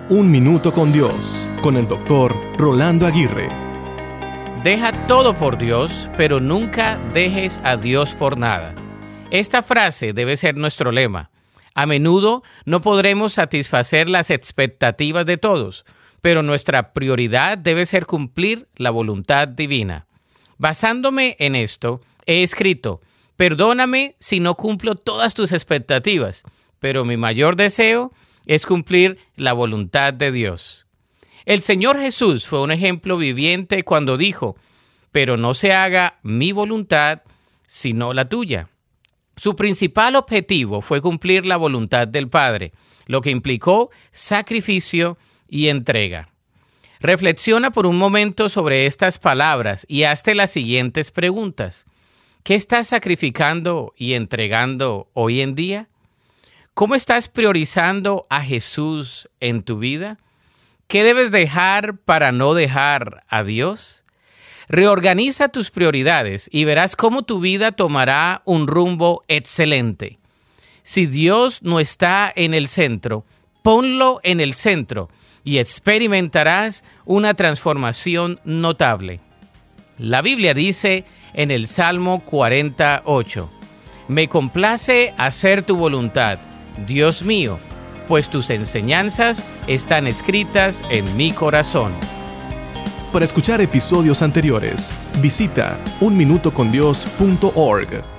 Un Minuto con Dios, con el doctor Rolando Aguirre. Deja todo por Dios, pero nunca dejes a Dios por nada. Esta frase debe ser nuestro lema. A menudo no podremos satisfacer las expectativas de todos, pero nuestra prioridad debe ser cumplir la voluntad divina. Basándome en esto, he escrito: perdóname si no cumplo todas tus expectativas, pero mi mayor deseo es cumplir la voluntad de Dios. El Señor Jesús fue un ejemplo viviente cuando dijo: pero no se haga mi voluntad, sino la tuya. Su principal objetivo fue cumplir la voluntad del Padre, lo que implicó sacrificio y entrega. Reflexiona por un momento sobre estas palabras y hazte las siguientes preguntas. ¿Qué estás sacrificando y entregando hoy en día? ¿Cómo estás priorizando a Jesús en tu vida? ¿Qué debes dejar para no dejar a Dios? Reorganiza tus prioridades y verás cómo tu vida tomará un rumbo excelente. Si Dios no está en el centro, ponlo en el centro y experimentarás una transformación notable. La Biblia dice en el Salmo 48, «Me complace hacer tu voluntad, Dios mío, pues tus enseñanzas están escritas en mi corazón». Para escuchar episodios anteriores, visita unminutocondios.org.